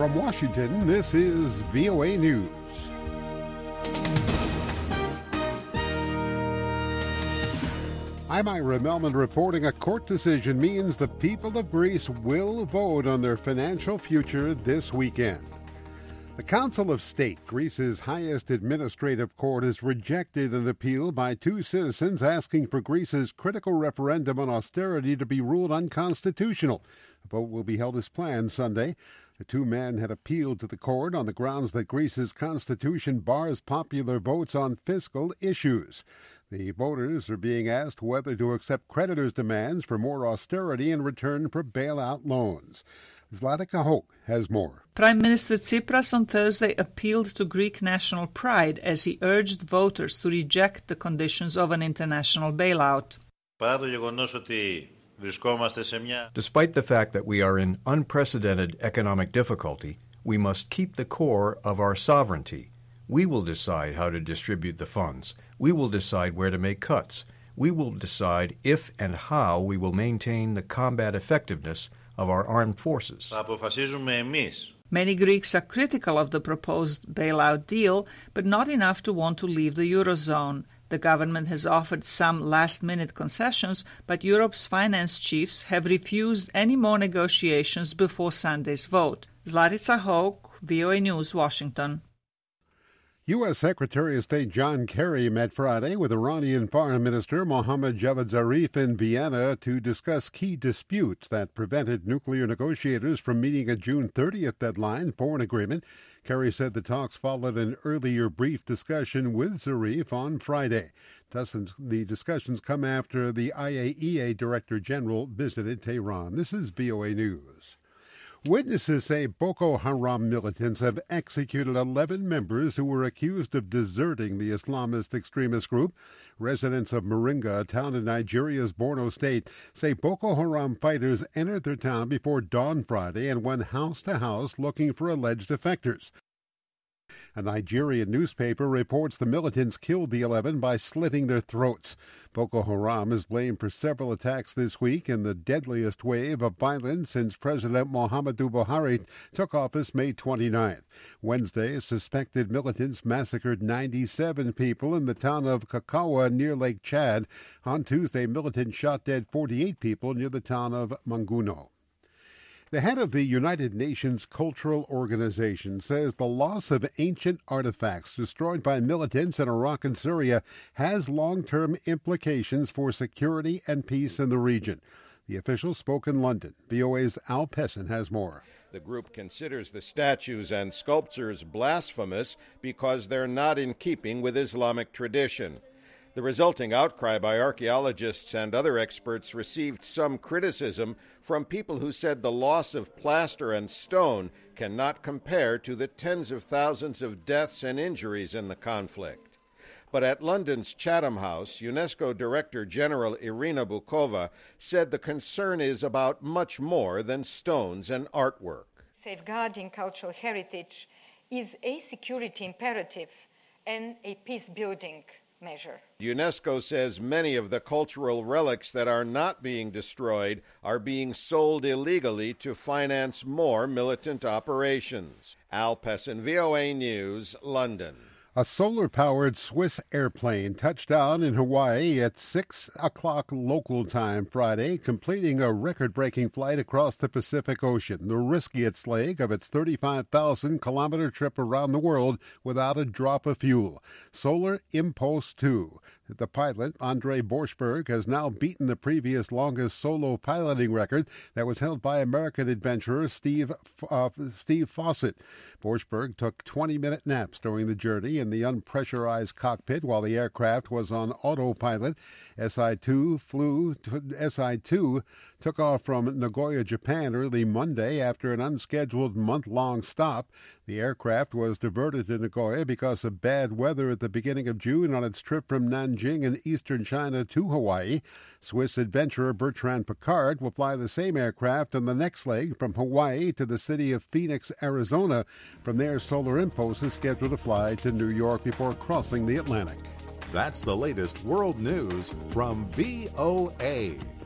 From Washington, this is VOA News. I'm Ira Melman reporting a court decision means the people of Greece will vote on their financial future this weekend. The Council of State, Greece's highest administrative court, has rejected an appeal by two citizens asking for Greece's critical referendum on austerity to be ruled unconstitutional. The vote will be held as planned Sunday. The two men had appealed to the court on the grounds that Greece's constitution bars popular votes on fiscal issues. The voters are being asked whether to accept creditors' demands for more austerity in return for bailout loans. Zlatica Hoke has more. Prime Minister Tsipras on Thursday appealed to Greek national pride as he urged voters to reject the conditions of an international bailout. Despite the fact that we are in unprecedented economic difficulty, we must keep the core of our sovereignty. We will decide how to distribute the funds. We will decide where to make cuts. We will decide if and how we will maintain the combat effectiveness of our armed forces. Many Greeks are critical of the proposed bailout deal, but not enough to want to leave the Eurozone. The government has offered some last-minute concessions, but Europe's finance chiefs have refused any more negotiations before Sunday's vote. Zlatica Hoke, VOA News, Washington. U.S. Secretary of State John Kerry met Friday with Iranian Foreign Minister Mohammad Javad Zarif in Vienna to discuss key disputes that prevented nuclear negotiators from meeting a June 30th deadline for an agreement. Kerry said the talks followed an earlier brief discussion with Zarif on Friday. The discussions come after the IAEA Director General visited Tehran. This is VOA News. Witnesses say Boko Haram militants have executed 11 members who were accused of deserting the Islamist extremist group. Residents of Moringa, a town in Nigeria's Borno state, say Boko Haram fighters entered their town before dawn Friday and went house to house looking for alleged defectors. A Nigerian newspaper reports the militants killed the 11 by slitting their throats. Boko Haram is blamed for several attacks this week in the deadliest wave of violence since President Muhammadu Buhari took office May 29th. Wednesday, suspected militants massacred 97 people in the town of Kakawa near Lake Chad. On Tuesday, militants shot dead 48 people near the town of Manguno. The head of the United Nations Cultural Organization says the loss of ancient artifacts destroyed by militants in Iraq and Syria has long-term implications for security and peace in the region. The official spoke in London. VOA's Al Pessin has more. The group considers the statues and sculptures blasphemous because they're not in keeping with Islamic tradition. The resulting outcry by archaeologists and other experts received some criticism from people who said the loss of plaster and stone cannot compare to the tens of thousands of deaths and injuries in the conflict. But at London's Chatham House, UNESCO Director General Irina Bukova said the concern is about much more than stones and artwork. Safeguarding cultural heritage is a security imperative and a peace-building measure. UNESCO says many of the cultural relics that are not being destroyed are being sold illegally to finance more militant operations. Al Pessin, VOA News, London. A solar-powered Swiss airplane touched down in Hawaii at 6 o'clock local time Friday, completing a record-breaking flight across the Pacific Ocean, the riskiest leg of its 35,000-kilometer trip around the world without a drop of fuel. Solar Impulse 2. The pilot, Andre Borschberg, has now beaten the previous longest solo piloting record that was held by American adventurer Steve Fawcett. Borschberg took 20-minute naps during the journey in the unpressurized cockpit while the aircraft was on autopilot. SI-2 took off from Nagoya, Japan early Monday after an unscheduled month-long stop. The aircraft was diverted to Nagoya because of bad weather at the beginning of June on its trip from Nanjing in eastern China to Hawaii. Swiss adventurer Bertrand Piccard will fly the same aircraft on the next leg from Hawaii to the city of Phoenix, Arizona. From there, Solar Impulse is scheduled to fly to New York before crossing the Atlantic. That's the latest world news from VOA.